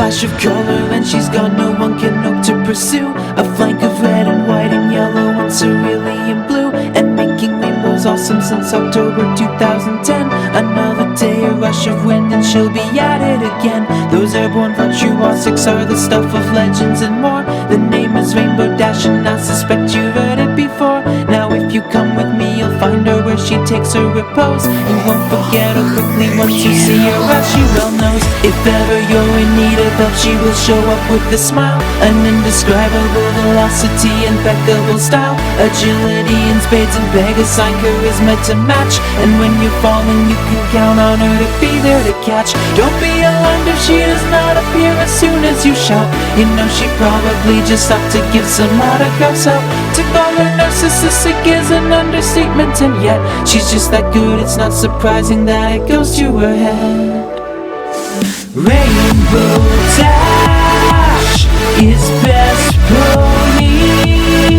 flash of color and she's got no one can hope to pursue. A flank of red and white and yellow and cerulean blue, and making rainbows awesome since October 2010. Another day, a rush of wind, and she'll be at it again. Those airborne virtuosics are the stuff of legends and more. The name is Rainbow Dash and I suspect you've heard it before. Now if you come with me, you'll find her where she takes her repose. You won't forget her quickly once you see her, as she well knows. If ever you're in need of help, she will show up with a smile, an indescribable velocity, impeccable style, agility in spades and Pegasi charisma to match. And when you're falling, you can count on her to be there to catch. Don't be alarmed if she does not appear as soon as you shout. You know she probably just stopped to give some autographs out. To call her narcissistic is an understatement, and yet she's just that good. It's not surprising that it goes to her head. Rainbow Dash is best pony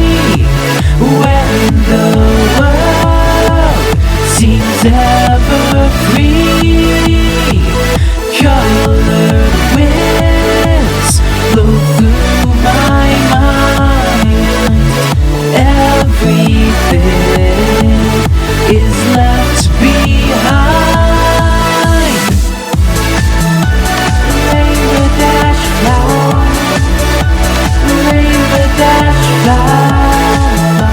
when the world seems ever free. Colored winds blow through my mind. Everything is left behind. Rainbow Dash fly, Rainbow Dash fly,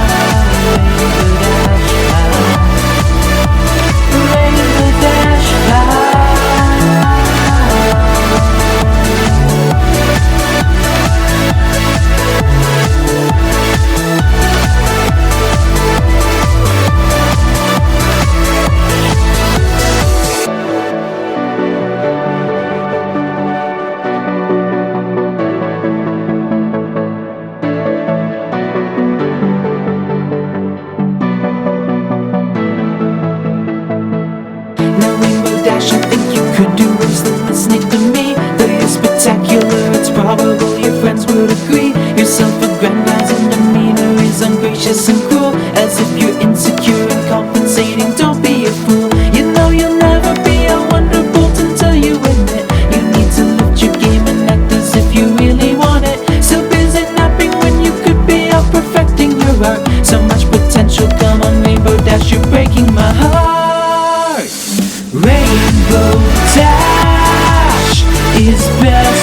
Rainbow Dash fly. I think you could do worse than listening to me. Though you're spectacular, it's probable your friends would agree. Your self-aggrandizing demeanor is ungracious and cruel, as if you're insecure and compensating. Don't be a fool. You know you'll never be a wonderbolt until you admit you need to lift your game and act as if you really want it. So busy napping when you could be out perfecting your art. So much potential, come on Rainbow Dash, you're breaking my heart. Rainbow Dash is best